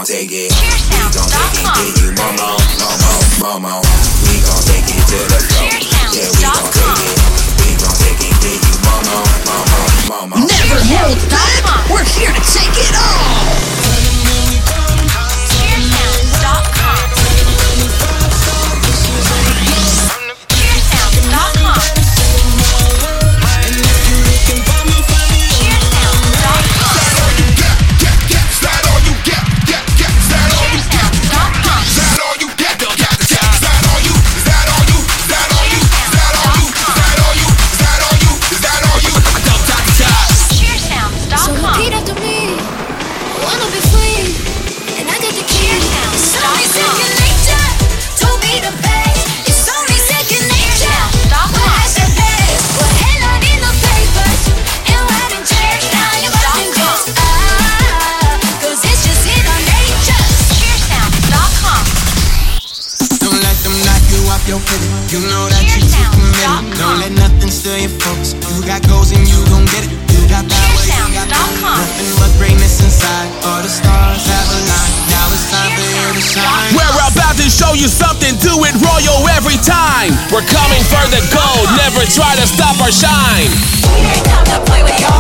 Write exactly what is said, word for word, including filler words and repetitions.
gon' take it. We gon' take it, give you more, more, more, more, more. We gon' take it to the floor. Yeah, we gon' take it. We gon' take it, give you more, more, more, more, more. Never hold back. We're here to take it all. Cheersounds dot com. Cheersounds dot com. You know that you too committed. Don't let nothing steal your focus. You got goals and you gon' get it. You got power, you got nothing but greatness inside. All the stars have aligned. Now it's time for you to shine. We're about to show you something. Do it royal every time. We're coming for the gold. Never try to stop our shine. We ain't come to play with your